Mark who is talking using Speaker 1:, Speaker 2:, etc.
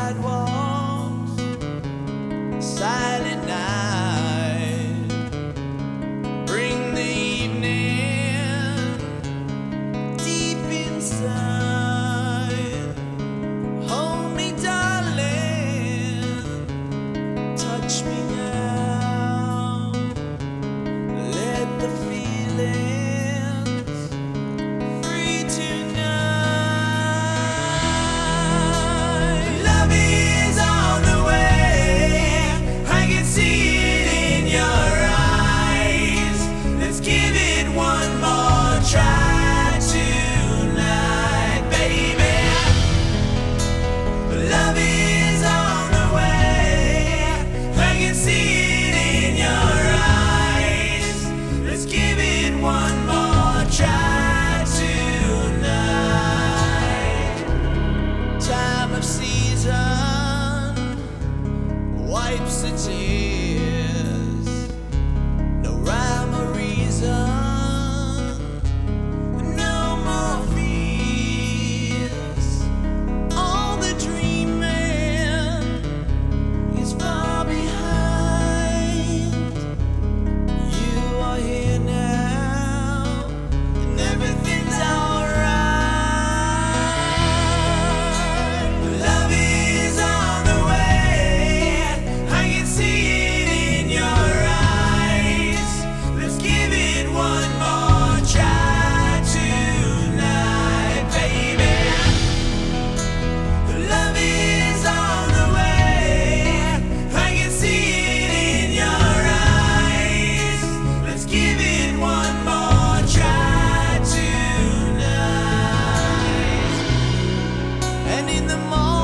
Speaker 1: sidewalks, silent night, bring the evening deep inside. Hold me, darling, touch me now, let the feelings free tonight. Love is on the way, I can see it in your eyes. Let's give it one more try tonight, baby. Love is on the way, I can see it in your eyes. Let's give it one more try tonight. Time of season wipes the tears, no rhyme or reason, no more fears. All the dreaming is far behind. You are here now, and everything's alright. Love is on the way, I can see it in your eyes. Let's give it one more try tonight, baby. Love is on the way, I can see it in your eyes. Let's give it one more try tonight. And in the morning